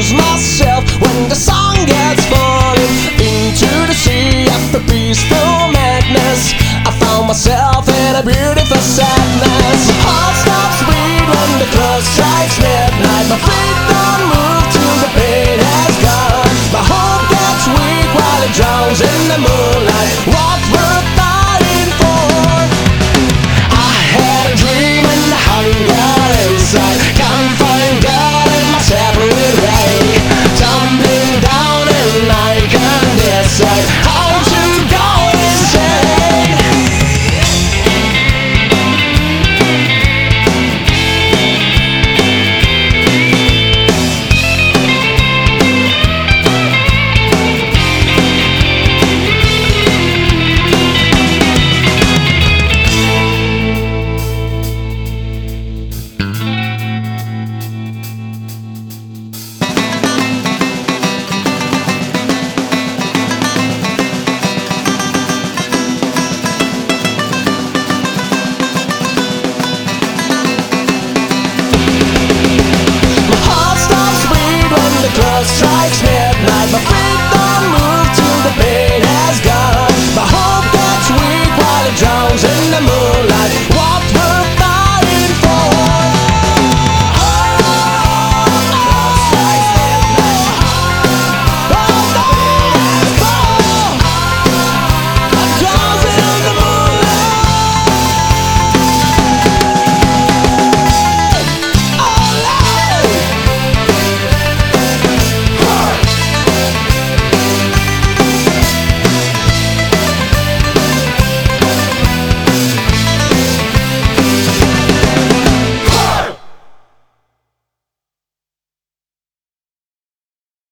lose myself when the sun gets falling into the sea of the peaceful madness. I found myself in a beautiful sadness. My heart stops beating when the clock strikes midnight. My feet don't move till the pain has gone. My hope gets weak while it drowns in the moonlight. What worth fighting for? I had a dream and the hunger inside. Can't find God in my separate way. Tumbling down and I can't decide how to go insane. Strikes me